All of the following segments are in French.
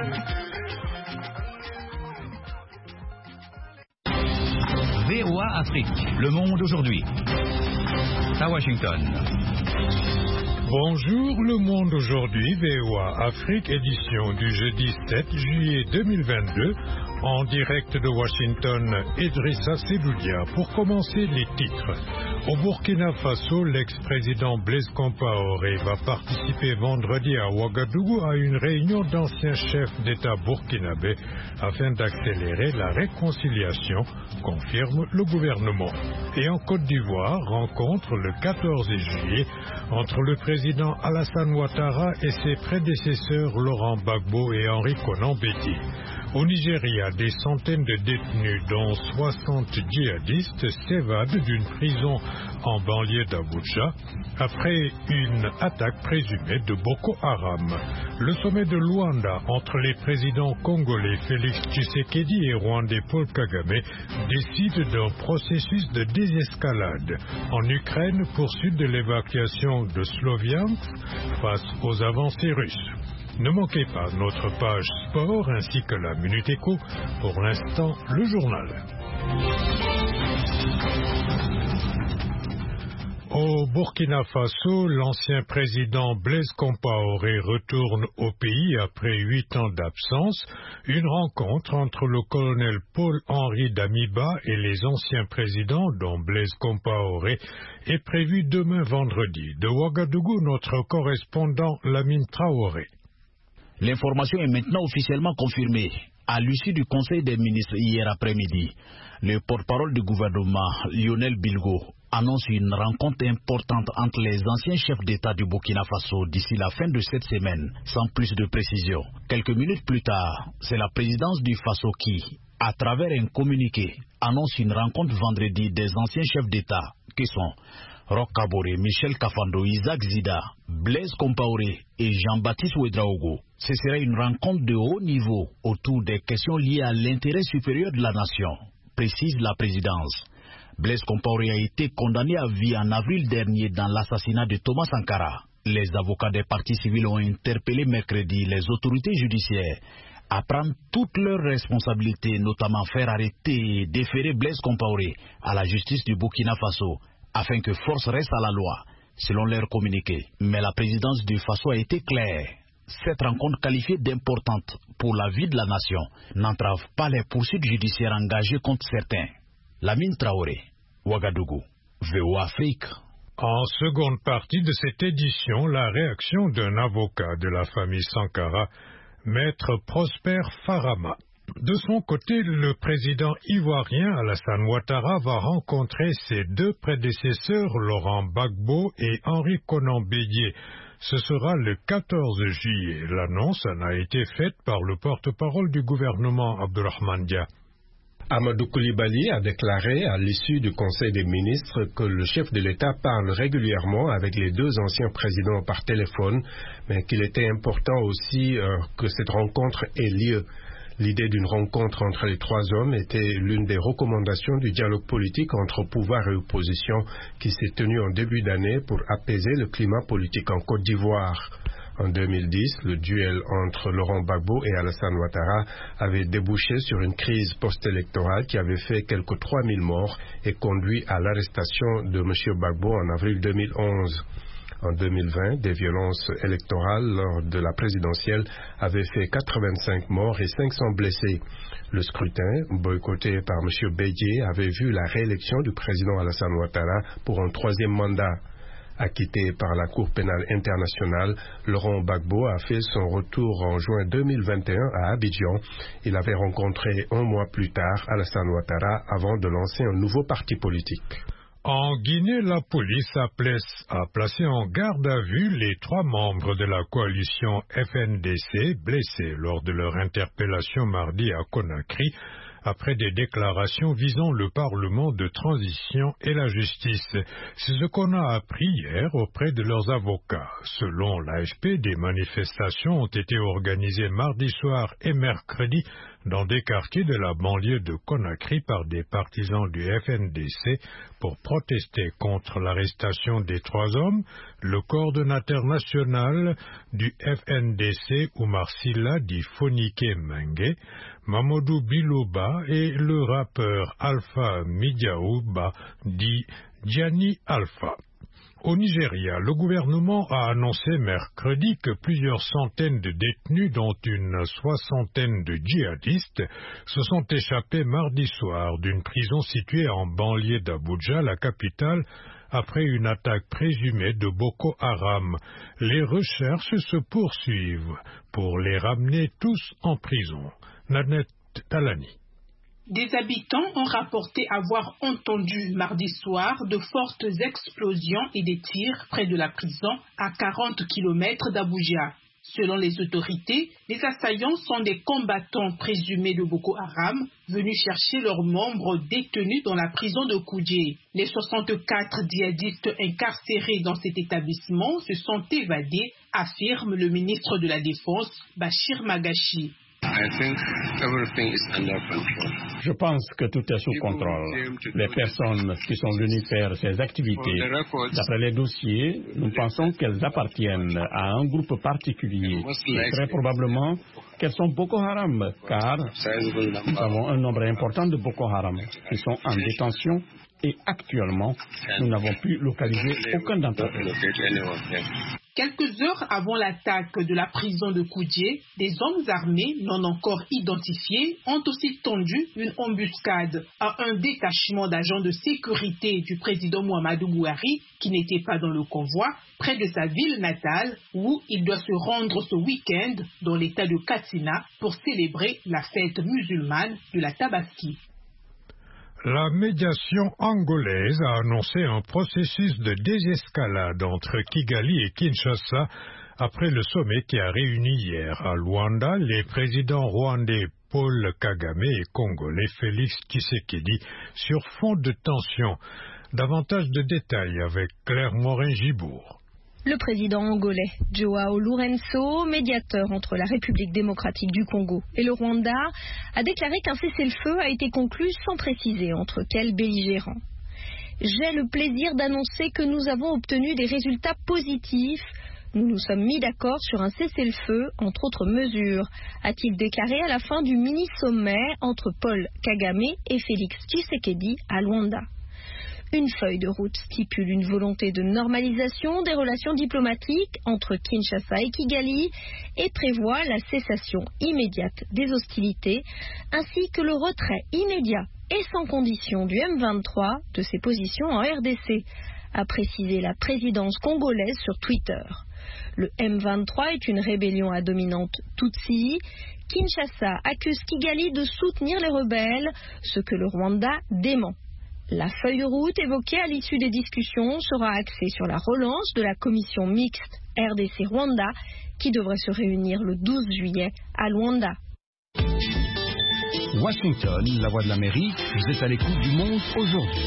VOA Afrique, le monde aujourd'hui. À Washington. Bonjour, le monde aujourd'hui, VOA Afrique, édition du jeudi 7 juillet 2022, en direct de Washington, Idrissa Seloudia. Pour commencer, les titres. Au Burkina Faso, l'ex-président Blaise Compaoré va participer vendredi à Ouagadougou à une réunion d'anciens chefs d'État burkinabés afin d'accélérer la réconciliation, confirme le gouvernement. Et en Côte d'Ivoire, rencontre le 14 juillet entre le président Alassane Ouattara et ses prédécesseurs Laurent Gbagbo et Henri Konan Bédié. Au Nigeria, des centaines de détenus, dont 60 djihadistes, s'évadent d'une prison en banlieue d'Abuja après une attaque présumée de Boko Haram. Le sommet de Luanda entre les présidents congolais Félix Tshisekedi et rwandais Paul Kagame décide d'un processus de désescalade. En Ukraine, poursuite de l'évacuation de Sloviansk face aux avancées russes. Ne manquez pas notre page sport ainsi que la Minute Éco. Pour l'instant, le journal. Au Burkina Faso, l'ancien président Blaise Compaoré retourne au pays après 8 ans d'absence. Une rencontre entre le colonel Paul-Henri Damiba et les anciens présidents, dont Blaise Compaoré, est prévue demain vendredi. De Ouagadougou, notre correspondant Lamine Traoré. L'information est maintenant officiellement confirmée. À l'issue du Conseil des ministres hier après-midi, le porte-parole du gouvernement, Lionel Bilgo, annonce une rencontre importante entre les anciens chefs d'État du Burkina Faso d'ici la fin de cette semaine, sans plus de précision. Quelques minutes plus tard, c'est la présidence du Faso qui, à travers un communiqué, annonce une rencontre vendredi des anciens chefs d'État, qui sont Roch Kaboré, Michel Kafando, Isaac Zida, Blaise Compaoré et Jean-Baptiste Ouédraogo. Ce sera une rencontre de haut niveau autour des questions liées à l'intérêt supérieur de la nation, précise la présidence. Blaise Compaoré a été condamné à vie en avril dernier dans l'assassinat de Thomas Sankara. Les avocats des partis civils ont interpellé mercredi les autorités judiciaires à prendre toutes leurs responsabilités, notamment faire arrêter et déférer Blaise Compaoré à la justice du Burkina Faso, afin que force reste à la loi, selon leur communiqué. Mais la présidence du Faso a été claire. Cette rencontre qualifiée d'importante pour la vie de la nation n'entrave pas les poursuites judiciaires engagées contre certains. Lamine Traoré, Ouagadougou, VOA Afrique. En seconde partie de cette édition, la réaction d'un avocat de la famille Sankara, Maître Prosper Farama. De son côté, le président ivoirien Alassane Ouattara va rencontrer ses deux prédécesseurs, Laurent Gbagbo et Henri Konan Bédié. Ce sera le 14 juillet. L'annonce en a été faite par le porte-parole du gouvernement Abdourahmane Dia. Amadou Koulibaly a déclaré à l'issue du Conseil des ministres que le chef de l'État parle régulièrement avec les deux anciens présidents par téléphone, mais qu'il était important aussi que cette rencontre ait lieu. L'idée d'une rencontre entre les trois hommes était l'une des recommandations du dialogue politique entre pouvoir et opposition qui s'est tenu en début d'année pour apaiser le climat politique en Côte d'Ivoire. En 2010, le duel entre Laurent Gbagbo et Alassane Ouattara avait débouché sur une crise post-électorale qui avait fait quelques 3000 morts et conduit à l'arrestation de M. Gbagbo en avril 2011. En 2020, des violences électorales lors de la présidentielle avaient fait 85 morts et 500 blessés. Le scrutin, boycotté par M. Bédié, avait vu la réélection du président Alassane Ouattara pour un troisième mandat. Acquitté par la Cour pénale internationale, Laurent Gbagbo a fait son retour en juin 2021 à Abidjan. Il avait rencontré un mois plus tard Alassane Ouattara avant de lancer un nouveau parti politique. En Guinée, la police a placé en garde à vue les 3 membres de la coalition FNDC blessés lors de leur interpellation mardi à Conakry après des déclarations visant le Parlement de transition et la justice. C'est ce qu'on a appris hier auprès de leurs avocats. Selon l'AFP, des manifestations ont été organisées mardi soir et mercredi dans des quartiers de la banlieue de Conakry par des partisans du FNDC pour protester contre l'arrestation des 3 hommes, le coordonnateur national du FNDC, Oumar Silla, dit Fonike Mengue, Mamadou Biloba et le rappeur Alpha Midiaouba, dit Diani Alpha. Au Nigeria, le gouvernement a annoncé mercredi que plusieurs centaines de détenus, dont une 60aine de djihadistes, se sont échappés mardi soir d'une prison située en banlieue d'Abuja, la capitale, après une attaque présumée de Boko Haram. Les recherches se poursuivent pour les ramener tous en prison. Nanette Talani. Des habitants ont rapporté avoir entendu mardi soir de fortes explosions et des tirs près de la prison à 40 km d'Abuja. Selon les autorités, les assaillants sont des combattants présumés de Boko Haram venus chercher leurs membres détenus dans la prison de Kuje. Les 64 djihadistes incarcérés dans cet établissement se sont évadés, affirme le ministre de la Défense, Bachir Magashi. Je pense que tout est sous contrôle. Les personnes qui sont venues faire ces activités, d'après les dossiers, nous pensons qu'elles appartiennent à un groupe particulier. Et très probablement qu'elles sont Boko Haram, car nous avons un nombre important de Boko Haram qui sont en détention et actuellement, nous n'avons pu localiser aucun d'entre eux. Quelques heures avant l'attaque de la prison de Kuje, des hommes armés non encore identifiés ont aussi tendu une embuscade à un détachement d'agents de sécurité du président Muhammadu Buhari, qui n'était pas dans le convoi, près de sa ville natale, où il doit se rendre ce week-end dans l'état de Katsina pour célébrer la fête musulmane de la Tabaski. La médiation angolaise a annoncé un processus de désescalade entre Kigali et Kinshasa après le sommet qui a réuni hier à Luanda les présidents rwandais Paul Kagame et congolais Félix Tshisekedi sur fond de tension. Davantage de détails avec Claire Morin-Gibourg. Le président angolais Joao Lourenço, médiateur entre la République démocratique du Congo et le Rwanda, a déclaré qu'un cessez-le-feu a été conclu sans préciser entre quels belligérants. J'ai le plaisir d'annoncer que nous avons obtenu des résultats positifs. Nous nous sommes mis d'accord sur un cessez-le-feu, entre autres mesures, a-t-il déclaré à la fin du mini-sommet entre Paul Kagame et Félix Tshisekedi à Luanda. Une feuille de route stipule une volonté de normalisation des relations diplomatiques entre Kinshasa et Kigali et prévoit la cessation immédiate des hostilités ainsi que le retrait immédiat et sans condition du M23 de ses positions en RDC, a précisé la présidence congolaise sur Twitter. Le M23 est une rébellion à dominante Tutsi. Kinshasa accuse Kigali de soutenir les rebelles, ce que le Rwanda dément. La feuille de route évoquée à l'issue des discussions sera axée sur la relance de la commission mixte RDC-Rwanda qui devrait se réunir le 12 juillet à Luanda. Washington, la voix de l'Amérique, vous êtes à l'écoute du monde aujourd'hui.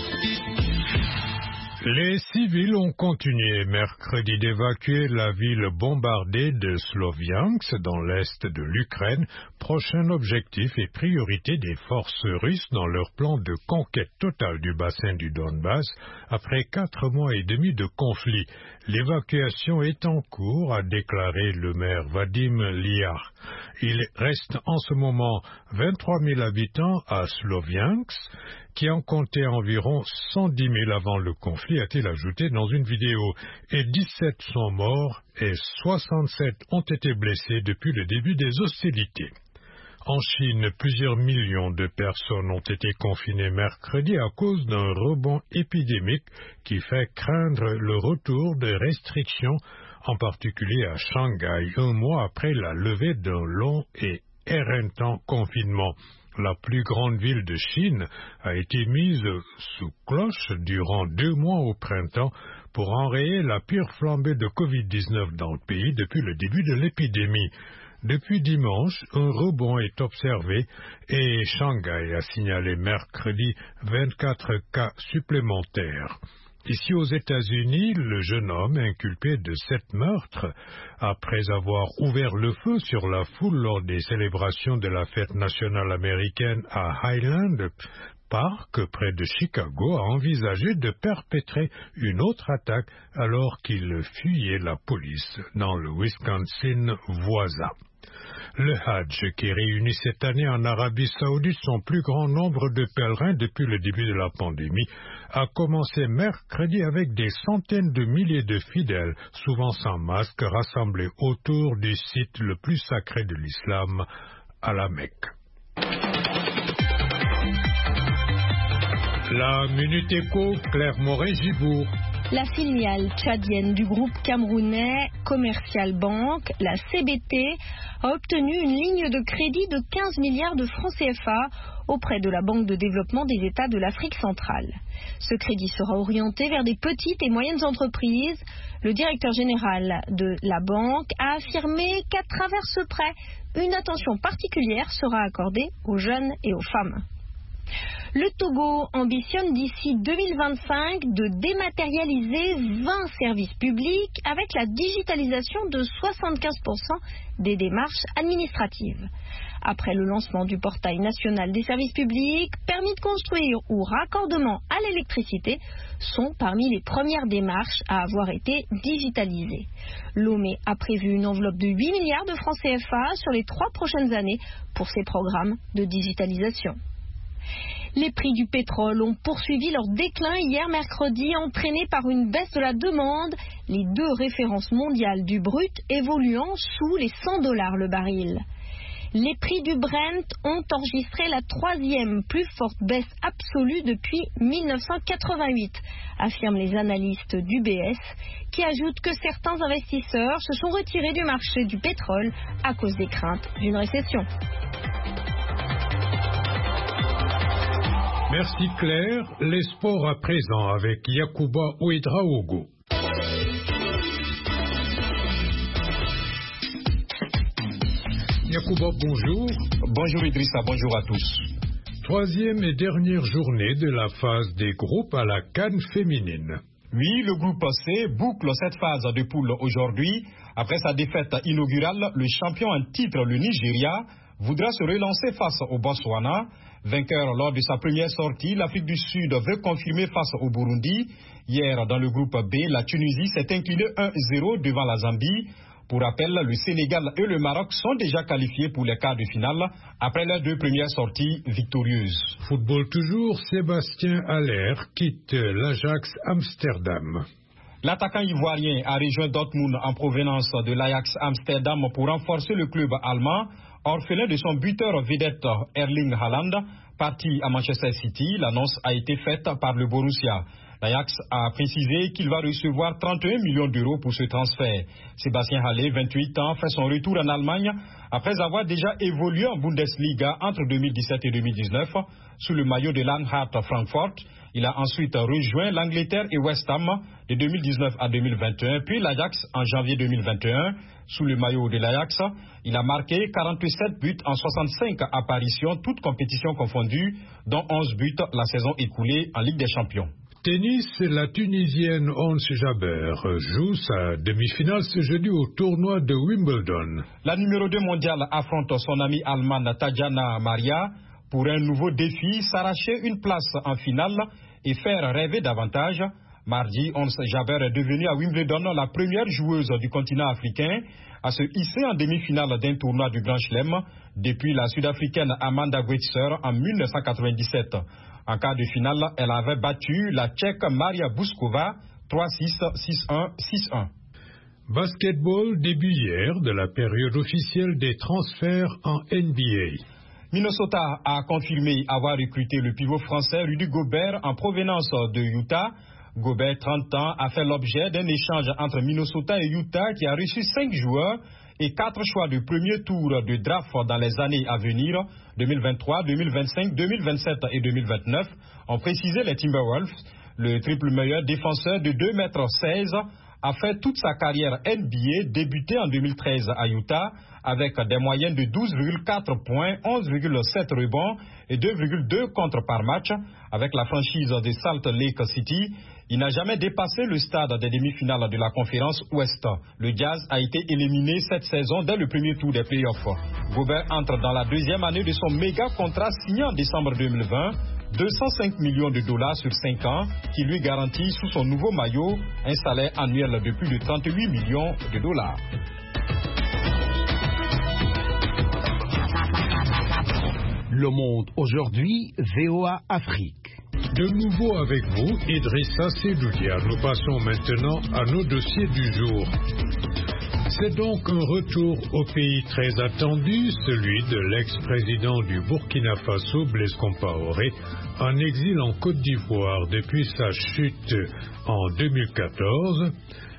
Les civils ont continué mercredi d'évacuer la ville bombardée de Sloviansk dans l'est de l'Ukraine, prochain objectif et priorité des forces russes dans leur plan de conquête totale du bassin du Donbass après 4 mois et demi de conflit. L'évacuation est en cours, a déclaré le maire Vadim Liar. Il reste en ce moment 23 000 habitants à Sloviansk, qui en comptait environ 110 000 avant le conflit, a-t-il ajouté dans une vidéo, et 17 sont morts et 67 ont été blessés depuis le début des hostilités. En Chine, plusieurs millions de personnes ont été confinées mercredi à cause d'un rebond épidémique qui fait craindre le retour des restrictions, en particulier à Shanghai, un mois après la levée d'un long et éreintant confinement. La plus grande ville de Chine a été mise sous cloche durant 2 mois au printemps pour enrayer la pire flambée de Covid-19 dans le pays depuis le début de l'épidémie. Depuis dimanche, un rebond est observé et Shanghai a signalé mercredi 24 cas supplémentaires. Ici aux États-Unis, le jeune homme inculpé de 7 meurtres, après avoir ouvert le feu sur la foule lors des célébrations de la fête nationale américaine à Highland Park, près de Chicago, a envisagé de perpétrer une autre attaque alors qu'il fuyait la police dans le Wisconsin voisin. Le Hajj, qui réunit cette année en Arabie Saoudite son plus grand nombre de pèlerins depuis le début de la pandémie, a commencé mercredi avec des centaines de milliers de fidèles, souvent sans masque, rassemblés autour du site le plus sacré de l'islam, à la Mecque. La Minute Éco, Claire Moret-Gibourg. La filiale tchadienne du groupe camerounais Commercial Bank, la CBT, a obtenu une ligne de crédit de 15 milliards de francs CFA auprès de la Banque de développement des États de l'Afrique centrale. Ce crédit sera orienté vers des petites et moyennes entreprises. Le directeur général de la banque a affirmé qu'à travers ce prêt, une attention particulière sera accordée aux jeunes et aux femmes. Le Togo ambitionne d'ici 2025 de dématérialiser 20 services publics avec la digitalisation de 75% des démarches administratives. Après le lancement du portail national des services publics, permis de construire ou raccordement à l'électricité sont parmi les premières démarches à avoir été digitalisées. Lomé a prévu une enveloppe de 8 milliards de francs CFA sur les 3 prochaines années pour ces programmes de digitalisation. Les prix du pétrole ont poursuivi leur déclin hier mercredi, entraînés par une baisse de la demande, les 2 références mondiales du brut évoluant sous les $100 le baril. Les prix du Brent ont enregistré la 3e plus forte baisse absolue depuis 1988, affirment les analystes d'UBS, qui ajoutent que certains investisseurs se sont retirés du marché du pétrole à cause des craintes d'une récession. Merci Claire. Les sports à présent avec Yacouba Ouedraogo. Yacouba, bonjour. Bonjour Idrissa, bonjour à tous. 3e et dernière journée de la phase des groupes à la CAN féminine. Oui, le groupe C boucle cette phase de poule aujourd'hui. Après sa défaite inaugurale, le champion en titre, le Nigeria, voudra se relancer face au Botswana. Vainqueur lors de sa première sortie, l'Afrique du Sud veut confirmer face au Burundi. Hier, dans le groupe B, la Tunisie s'est inclinée 1-0 devant la Zambie. Pour rappel, le Sénégal et le Maroc sont déjà qualifiés pour les quarts de finale après leurs 2 premières sorties victorieuses. Football toujours, Sébastien Haller quitte l'Ajax Amsterdam. L'attaquant ivoirien a rejoint Dortmund en provenance de l'Ajax Amsterdam pour renforcer le club allemand. Orphelin de son buteur vedette Erling Haaland, parti à Manchester City, l'annonce a été faite par le Borussia. L'Ajax a précisé qu'il va recevoir 31 millions d'euros pour ce transfert. Sébastien Haller, 28 ans, fait son retour en Allemagne après avoir déjà évolué en Bundesliga entre 2017 et 2019 sous le maillot de l'Eintracht Francfort. Il a ensuite rejoint l'Angleterre et West Ham de 2019 à 2021, puis l'Ajax en janvier 2021. Sous le maillot de l'Ajax, il a marqué 47 buts en 65 apparitions, toutes compétitions confondues, dont 11 buts la saison écoulée en Ligue des Champions. Tennis, la Tunisienne Ons Jabeur joue sa demi-finale ce jeudi au tournoi de Wimbledon. La numéro 2 mondiale affronte son amie allemande Tatjana Maria pour un nouveau défi, s'arracher une place en finale et faire rêver davantage. Mardi, Ons Jabeur est devenue à Wimbledon la première joueuse du continent africain à se hisser en demi-finale d'un tournoi du Grand Chelem depuis la Sud-Africaine Amanda Gwetser en 1997. En quart de finale, elle avait battu la Tchèque Maria Bouskova 3-6, 6-1, 6-1. Basketball, début hier de la période officielle des transferts en NBA. Minnesota a confirmé avoir recruté le pivot français Rudy Gobert en provenance de Utah. Gobert, 30 ans, a fait l'objet d'un échange entre Minnesota et Utah qui a reçu 5 joueurs et 4 choix de premier tour de draft dans les années à venir, 2023, 2025, 2027 et 2029, ont précisé les Timberwolves. Le triple meilleur défenseur de 2,16 m a fait toute sa carrière NBA, débuté en 2013 à Utah, avec des moyennes de 12,4 points, 11,7 rebonds et 2,2 contres par match. Avec la franchise de Salt Lake City, il n'a jamais dépassé le stade des demi-finales de la conférence Ouest. Le Jazz a été éliminé cette saison dès le premier tour des playoffs. Gobert entre dans la deuxième année de son méga contrat signé en décembre 2020, 205 millions de dollars sur 5 ans, qui lui garantit sous son nouveau maillot un salaire annuel de plus de 38 millions de dollars. Le Monde aujourd'hui, VOA Afrique. De nouveau avec vous, Idrissa Seloudia. Nous passons maintenant à nos dossiers du jour. C'est donc un retour au pays très attendu, celui de l'ex-président du Burkina Faso, Blaise Compaoré, en exil en Côte d'Ivoire depuis sa chute en 2014.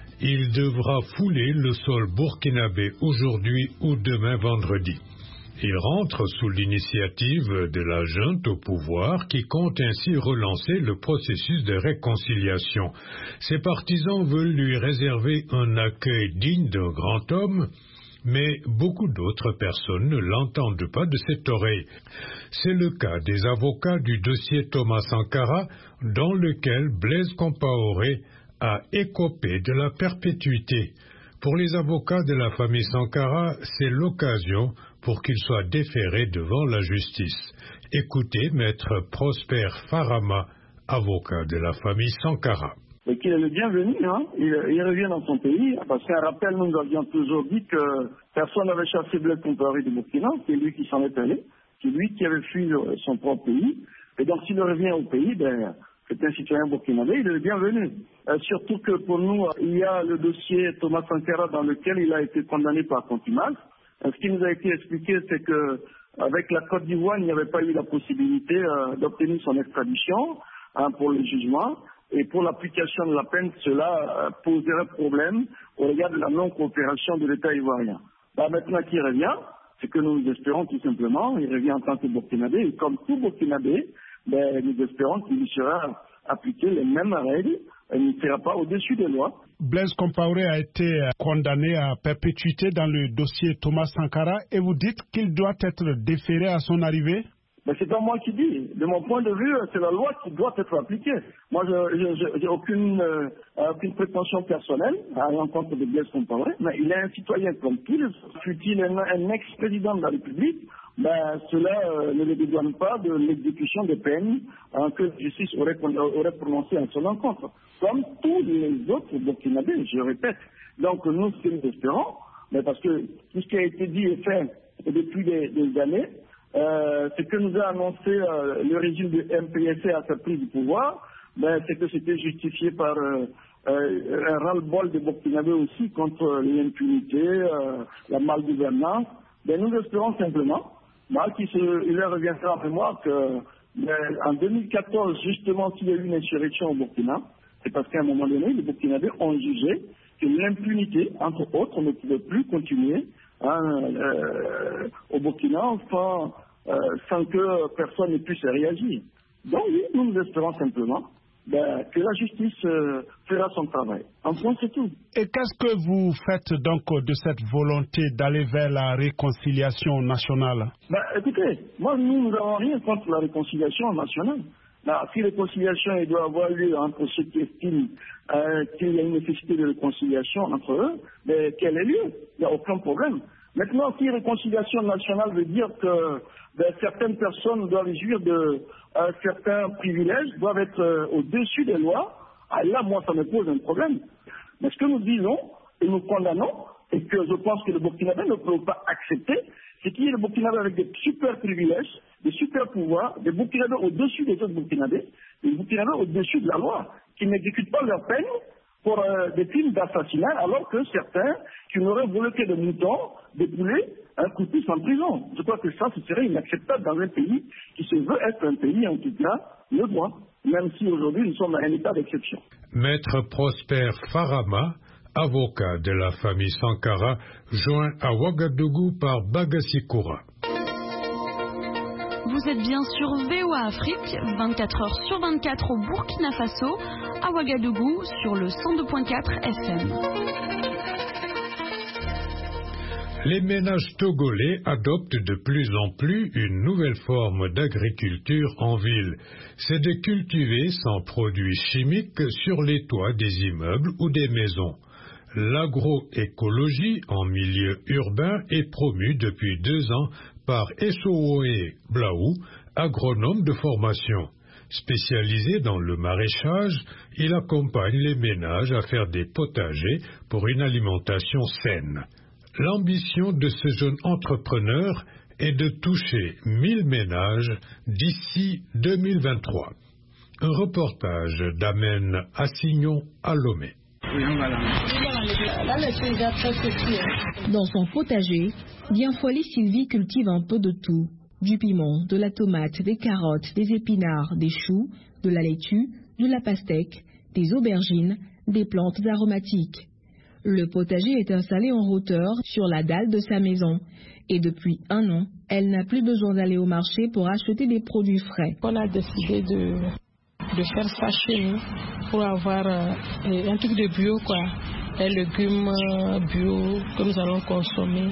Il devra fouler le sol burkinabé aujourd'hui ou demain vendredi. Il rentre sous l'initiative de la junte au pouvoir qui compte ainsi relancer le processus de réconciliation. Ses partisans veulent lui réserver un accueil digne d'un grand homme, mais beaucoup d'autres personnes ne l'entendent pas de cette oreille. C'est le cas des avocats du dossier Thomas Sankara, dans lequel Blaise Compaoré a écopé de la perpétuité. Pour les avocats de la famille Sankara, c'est l'occasion pour qu'il soit déféré devant la justice. Écoutez Maître Prosper Farama, avocat de la famille Sankara. Et qu'il est le bienvenu, il revient dans son pays, parce qu'un rappel, nous avions toujours dit que personne n'avait chassé Blaise Compaoré du Burkina, c'est lui qui s'en est allé, c'est lui qui avait fui son propre pays, et donc s'il revient au pays, c'est un citoyen burkinabé, il est le bienvenu. Surtout que pour nous, il y a le dossier Thomas Sankara dans lequel il a été condamné par contumace. Ce qui nous a été expliqué, c'est que avec la Côte d'Ivoire, il n'y avait pas eu la possibilité d'obtenir son extradition pour le jugement. Et pour l'application de la peine, cela poserait problème au regard de la non-coopération de l'État ivoirien. Maintenant qu'il revient, c'est que nous espérons tout simplement, il revient en tant que burkinabé, et comme tout burkinabé, nous espérons qu'il lui sera appliqué les mêmes règles, et il ne sera pas au-dessus des lois. Blaise Compaoré a été condamné à perpétuité dans le dossier Thomas Sankara, et vous dites qu'il doit être déféré à son arrivée? C'est pas moi qui dis. De mon point de vue, c'est la loi qui doit être appliquée. Moi, je n'ai aucune prétention personnelle à l'encontre de Blaise Compaoré, mais il est un citoyen comme tous les autres. Fut-il un ex-président de la République, cela ne le dédouane pas de l'exécution des peines que la justice aurait prononcées en son encontre. Comme tous les autres burkinabés, je répète. Donc nous, ce que nous espérons, parce que tout ce qui a été dit et fait depuis des années, ce que nous a annoncé le régime de MPSC à sa prise du pouvoir, c'est que c'était justifié par un ras-le-bol de burkinabés aussi contre l'impunité, la malgouvernance. Nous espérons simplement qu'il leur reviendra en mémoire qu'en 2014, justement, s'il y a eu une insurrection au Burkina, c'est parce qu'à un moment donné, les Burkinabés ont jugé que l'impunité, entre autres, ne pouvait plus continuer au Burkina sans que personne ne puisse réagir. Donc oui, nous espérons simplement que la justice fera son travail. En point, c'est tout. Et qu'est-ce que vous faites donc de cette volonté d'aller vers la réconciliation nationale? Écoutez, nous n'avons rien contre la réconciliation nationale. Si réconciliation doit avoir lieu entre ceux qui estiment qu'il y a une nécessité de réconciliation entre eux, qu'elle ait lieu, il n'y a aucun problème. Maintenant, si réconciliation nationale veut dire que certaines personnes doivent jouir de certains privilèges, doivent être au-dessus des lois, là, moi, ça me pose un problème. Mais ce que nous disons et nous condamnons, et que je pense que le Burkinabé ne peut pas accepter, c'est qu'il y a des Burkinabés avec des super privilèges, des super pouvoirs, des Burkinabés au-dessus des autres Burkinabés, des Burkinabés au-dessus de la loi, qui n'exécutent pas leur peine pour des crimes d'assassinat, alors que certains qui n'auraient voulu que des moutons, des poulets, coutus en prison. Je crois que ça, ce serait inacceptable dans un pays qui se veut être un pays, en tout cas, le droit, même si aujourd'hui nous sommes à un état d'exception. Maître Prosper Farama, avocat de la famille Sankara, joint à Ouagadougou par Bagassi-Koura. Vous êtes bien sur VOA Afrique, 24 heures sur 24 au Burkina Faso, à Ouagadougou sur le 102.4 FM. Les ménages togolais adoptent de plus en plus une nouvelle forme d'agriculture en ville. C'est de cultiver sans produits chimiques sur les toits des immeubles ou des maisons. L'agroécologie en milieu urbain est promue depuis 2 ans par Essowoe Blaou, agronome de formation. Spécialisé dans le maraîchage, il accompagne les ménages à faire des potagers pour une alimentation saine. L'ambition de ce jeune entrepreneur est de toucher 1000 ménages d'ici 2023. Un reportage d'Amen Assignon à Lomé. Dans son potager, Bienfoili Sylvie cultive un peu de tout. Du piment, de la tomate, des carottes, des épinards, des choux, de la laitue, de la pastèque, des aubergines, des plantes aromatiques. Le potager est installé en hauteur sur la dalle de sa maison. Et depuis 1 an, elle n'a plus besoin d'aller au marché pour acheter des produits frais. On a décidé de faire ça chez nous pour avoir un truc de bio, quoi. Les légumes bio que nous allons consommer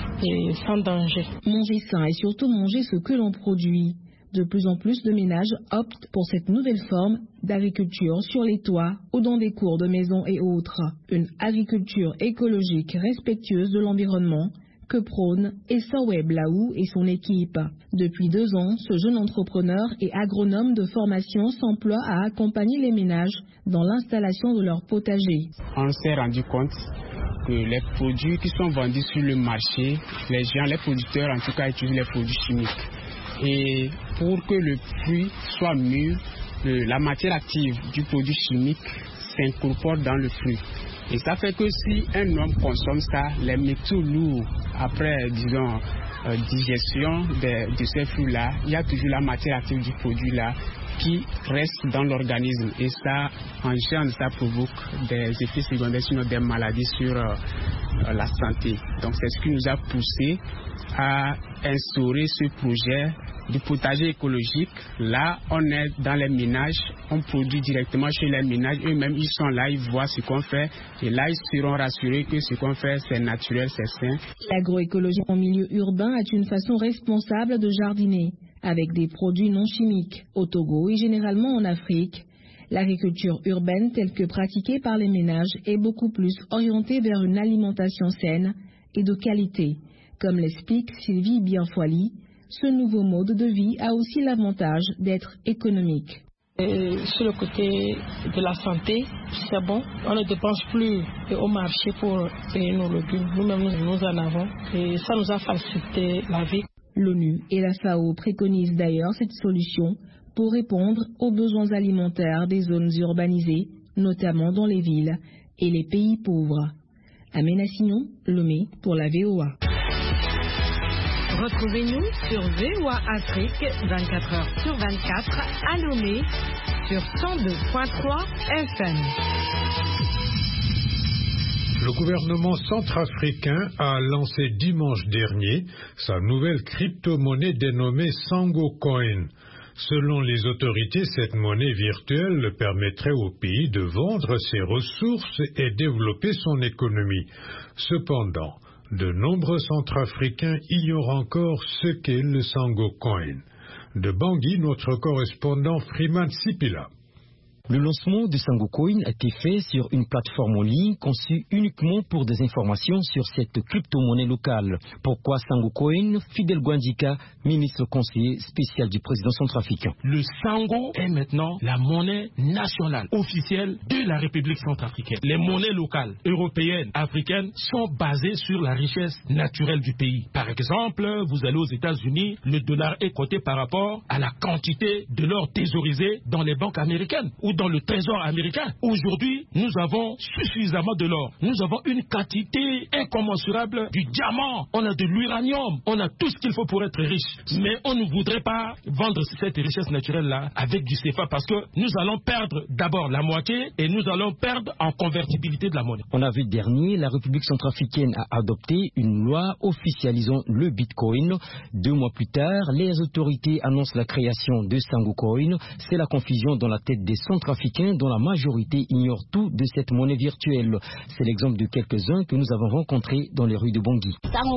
et sans danger. Manger sain et surtout manger ce que l'on produit. De plus en plus de ménages optent pour cette nouvelle forme d'agriculture sur les toits ou dans des cours de maison et autres. Une agriculture écologique respectueuse de l'environnement que prône Essowoe Blaou et son équipe. Depuis 2 ans, ce jeune entrepreneur et agronome de formation s'emploie à accompagner les ménages dans l'installation de leur potager. On s'est rendu compte que les produits qui sont vendus sur le marché, les producteurs en tout cas utilisent les produits chimiques. Et pour que le fruit soit mûr, la matière active du produit chimique s'incorpore dans le fruit. Et ça fait que si un homme consomme ça, les métaux lourds, après, disons, digestion de ces fruits-là, il y a toujours la matière active du produit-là qui reste dans l'organisme. Et ça engendre, ça provoque des effets secondaires, sinon des maladies sur la santé. Donc c'est ce qui nous a poussé à instaurer ce projet du potager écologique. Là, on est dans les ménages, on produit directement chez les ménages. Eux-mêmes, ils sont là, ils voient ce qu'on fait. Et là, ils seront rassurés que ce qu'on fait, c'est naturel, c'est sain. L'agroécologie en milieu urbain est une façon responsable de jardiner, avec des produits non chimiques, au Togo et généralement en Afrique. L'agriculture urbaine, telle que pratiquée par les ménages, est beaucoup plus orientée vers une alimentation saine et de qualité. Comme l'explique Sylvie Bienfoili, ce nouveau mode de vie a aussi l'avantage d'être économique. Et sur le côté de la santé, c'est bon. On ne dépense plus au marché pour payer nos légumes. Nous-mêmes, nous en avons. Et ça nous a facilité la vie. L'ONU et la FAO préconisent d'ailleurs cette solution pour répondre aux besoins alimentaires des zones urbanisées, notamment dans les villes et les pays pauvres. Amen Assignon, Lomé pour la VOA. Retrouvez-nous sur VOA Afrique 24h/24 à Lomé sur 102.3 FM. Le gouvernement centrafricain a lancé dimanche dernier sa nouvelle crypto-monnaie dénommée Sango Coin. Selon les autorités, cette monnaie virtuelle permettrait au pays de vendre ses ressources et développer son économie. Cependant, de nombreux Centrafricains ignorent encore ce qu'est le Sango Coin. De Bangui, notre correspondant Freeman Sipila. Le lancement de Sango Coin a été fait sur une plateforme en ligne conçue uniquement pour des informations sur cette crypto-monnaie locale. Pourquoi Sango Coin? Fidel Gwandika, ministre conseiller spécial du président centrafricain. Le Sango est maintenant la monnaie nationale officielle de la République centrafricaine. Les monnaies locales, européennes, africaines sont basées sur la richesse naturelle du pays. Par exemple, vous allez aux États-Unis, le dollar est coté par rapport à la quantité de l'or thésaurisé dans les banques américaines ou dans le trésor américain. Aujourd'hui, nous avons suffisamment de l'or. Nous avons une quantité incommensurable du diamant. On a de l'uranium. On a tout ce qu'il faut pour être riche. Mais on ne voudrait pas vendre cette richesse naturelle-là avec du CFA parce que nous allons perdre d'abord la moitié et nous allons perdre en convertibilité de la monnaie. En avril dernier, la République centrafricaine a adopté une loi officialisant le Bitcoin. 2 mois plus tard, les autorités annoncent la création de Sango Coin. C'est la confusion dans la tête des Centrafricains centrafricains dont la majorité ignore tout de cette monnaie virtuelle. C'est l'exemple de quelques-uns que nous avons rencontrés dans les rues de Bangui.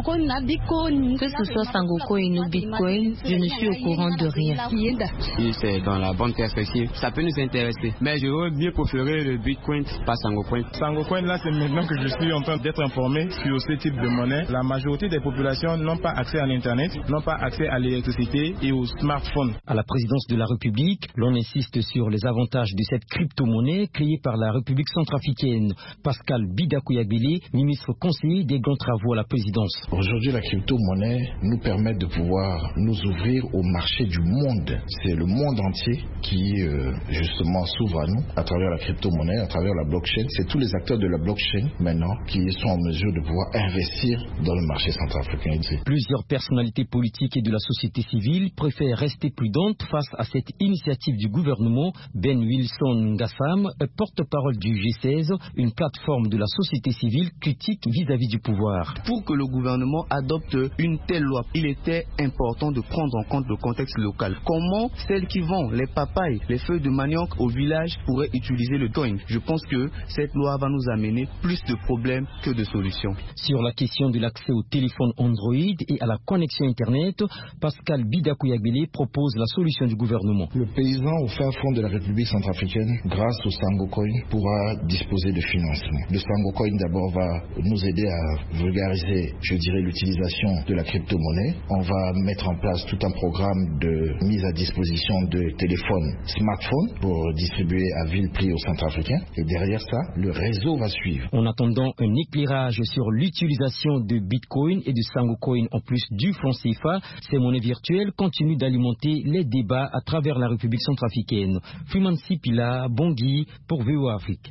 Que ce soit Sangocoin ou Bitcoin, je ne suis au courant de rien. Si c'est dans la bonne perspective, ça peut nous intéresser. Mais j'aurais bien préféré le Bitcoin, pas Sangocoin. Sangocoin, là, c'est maintenant que je suis en train d'être informé sur ce type de monnaie. La majorité des populations n'ont pas accès à l'Internet, n'ont pas accès à l'électricité et aux smartphones. À la présidence de la République, l'on insiste sur les avantages de cette crypto-monnaie créée par la République centrafricaine. Pascal Bidakouyabili, ministre conseiller des grands travaux à la présidence. Aujourd'hui, la crypto-monnaie nous permet de pouvoir nous ouvrir au marché du monde. C'est le monde entier qui justement s'ouvre à nous à travers la crypto-monnaie, à travers la blockchain. C'est tous les acteurs de la blockchain maintenant qui sont en mesure de pouvoir investir dans le marché centrafricain. Plusieurs personnalités politiques et de la société civile préfèrent rester prudentes face à cette initiative du gouvernement. Ben Wilson Ngassam, porte-parole du G16, une plateforme de la société civile critique vis-à-vis du pouvoir. Pour que le gouvernement adopte une telle loi, il était important de prendre en compte le contexte local. Comment celles qui vendent les papayes, les feuilles de manioc au village pourraient utiliser le coin? Je pense que cette loi va nous amener plus de problèmes que de solutions. Sur la question de l'accès au téléphone Android et à la connexion Internet, Pascal Bidakouyabili propose la solution du gouvernement. Le paysan au fin fond de la République centrafricaine, grâce au Sangocoin, pourra disposer de financement. Le Sangocoin d'abord va nous aider à vulgariser, je dirais, l'utilisation de la crypto-monnaie. On va mettre en place tout un programme de mise à disposition de téléphones smartphones pour distribuer à vil prix aux Centrafricains. Et derrière ça, le réseau va suivre. En attendant un éclairage sur l'utilisation de Bitcoin et de Sangocoin en plus du franc CFA, ces monnaies virtuelles continuent d'alimenter les débats à travers la République centrafricaine. Freeman Sipila, Bangui, pour VOA Afrique.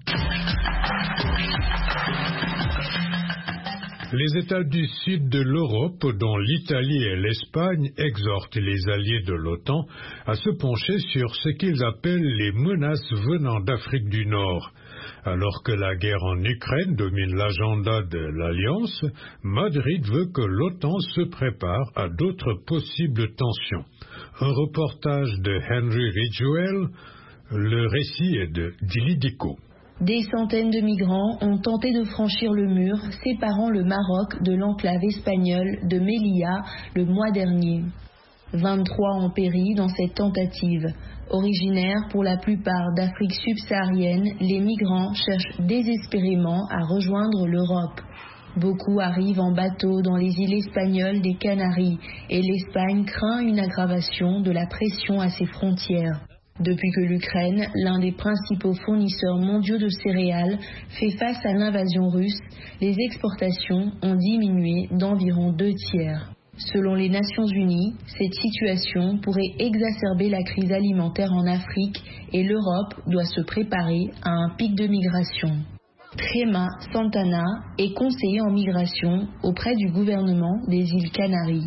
Les États du sud de l'Europe, dont l'Italie et l'Espagne, exhortent les alliés de l'OTAN à se pencher sur ce qu'ils appellent les menaces venant d'Afrique du Nord. Alors que la guerre en Ukraine domine l'agenda de l'Alliance, Madrid veut que l'OTAN se prépare à d'autres possibles tensions. Un reportage de Henry Ridgewell, le récit est de Dili Diko. Des centaines de migrants ont tenté de franchir le mur séparant le Maroc de l'enclave espagnole de Melilla le mois dernier. 23 ont péri dans cette tentative. Originaires pour la plupart d'Afrique subsaharienne, les migrants cherchent désespérément à rejoindre l'Europe. Beaucoup arrivent en bateau dans les îles espagnoles des Canaries et l'Espagne craint une aggravation de la pression à ses frontières. Depuis que l'Ukraine, l'un des principaux fournisseurs mondiaux de céréales, fait face à l'invasion russe, les exportations ont diminué d'environ 2/3. Selon les Nations Unies, cette situation pourrait exacerber la crise alimentaire en Afrique et l'Europe doit se préparer à un pic de migration. Trema Santana est conseiller en migration auprès du gouvernement des îles Canaries.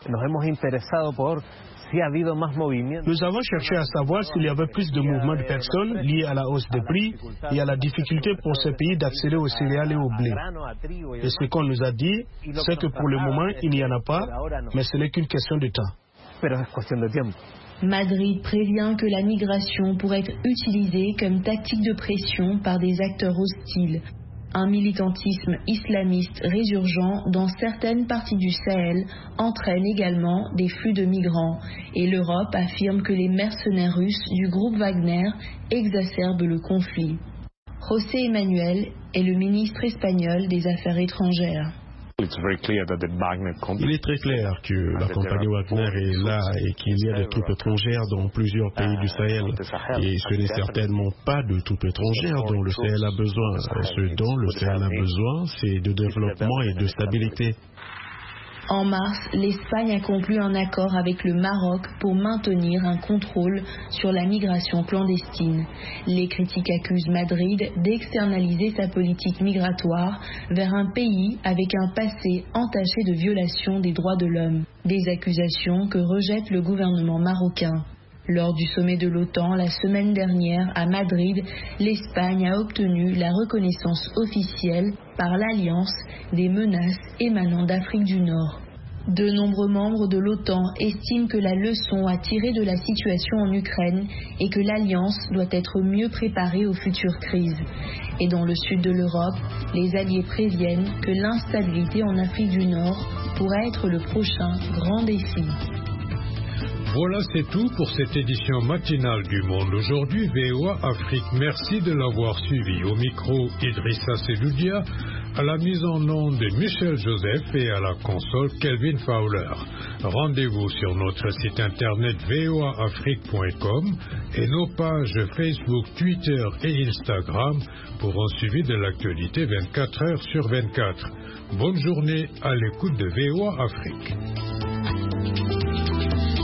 Nous avons cherché à savoir s'il y avait plus de mouvements de personnes liés à la hausse des prix et à la difficulté pour ces pays d'accéder aux céréales et au blé. Et ce qu'on nous a dit, c'est que pour le moment, il n'y en a pas, mais ce n'est qu'une question de temps. Madrid prévient que la migration pourrait être utilisée comme tactique de pression par des acteurs hostiles. Un militantisme islamiste résurgent dans certaines parties du Sahel entraîne également des flux de migrants et l'Europe affirme que les mercenaires russes du groupe Wagner exacerbent le conflit. José Emmanuel est le ministre espagnol des Affaires étrangères. Il est très clair que la compagnie Wagner est là et qu'il y a des troupes étrangères dans plusieurs pays du Sahel. Et ce n'est certainement pas de troupes étrangères dont le Sahel a besoin. Ce dont le Sahel a besoin, c'est de développement et de stabilité. En mars, l'Espagne a conclu un accord avec le Maroc pour maintenir un contrôle sur la migration clandestine. Les critiques accusent Madrid d'externaliser sa politique migratoire vers un pays avec un passé entaché de violations des droits de l'homme. Des accusations que rejette le gouvernement marocain. Lors du sommet de l'OTAN la semaine dernière à Madrid, l'Espagne a obtenu la reconnaissance officielle par l'Alliance des menaces émanant d'Afrique du Nord. De nombreux membres de l'OTAN estiment que la leçon à tirer de la situation en Ukraine est que l'Alliance doit être mieux préparée aux futures crises. Et dans le sud de l'Europe, les alliés préviennent que l'instabilité en Afrique du Nord pourrait être le prochain grand défi. Voilà, c'est tout pour cette édition matinale du Monde aujourd'hui. VOA Afrique, merci de l'avoir suivi. Au micro, Idrissa Seloudia, à la mise en onde Michel Joseph et à la console Kelvin Fowler. Rendez-vous sur notre site internet voaafrique.com et nos pages Facebook, Twitter et Instagram pour un suivi de l'actualité 24 heures sur 24. Bonne journée à l'écoute de VOA Afrique.